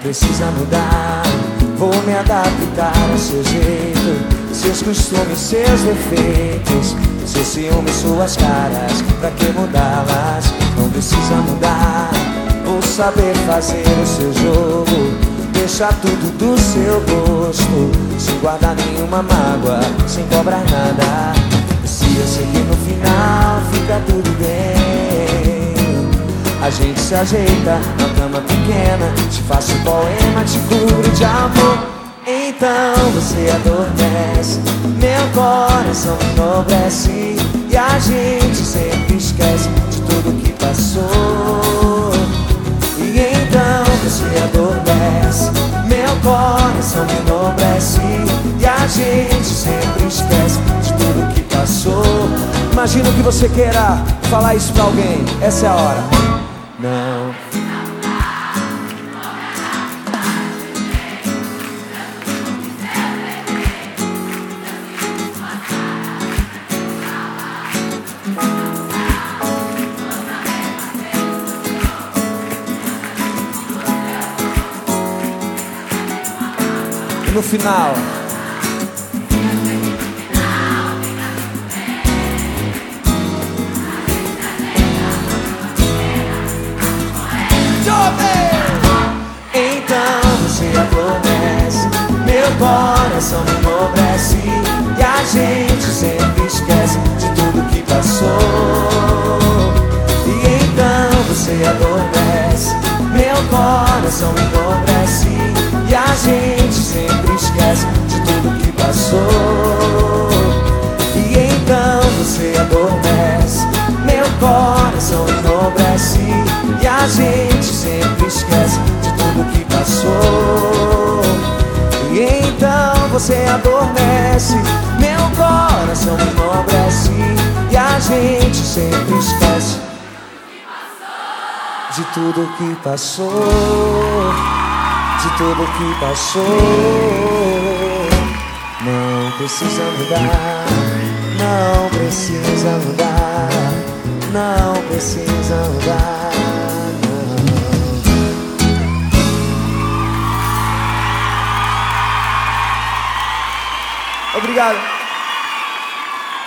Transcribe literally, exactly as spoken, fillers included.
precisa mudar. Vou me adaptar ao seu jeito, seus costumes, seus defeitos, seu ciúme, suas caras, pra que mudá-las? Não precisa mudar. Vou saber fazer o seu jogo, deixar tudo do seu gosto, sem guardar nenhuma mágoa, sem cobrar nada. Se eu sei que no final fica tudo bem, a gente se ajeita na cama pequena, te faço poema, te cubro de amor. Então você adormece, meu coração enobrece, e a gente sempre esquece de tudo que passou. E então você adormece, meu coração enobrece, e a gente sempre esquece de tudo que passou. Imagino que você queira falar isso pra alguém, essa é a hora. Não. E no final, então você adormece, meu coração enobrece, e a gente sempre esquece de tudo que passou. E então você adormece, meu coração enobrece, e a gente sempre esquece de tudo que passou. E então você adormece, meu coração enobrece, e a gente sempre esquece de tudo que passou. E então você adormece, meu coração enobrece, e a gente sempre esquece de tudo que passou, de tudo que passou. Não precisa mudar, não precisa mudar, não precisa mudar, não. Obrigado.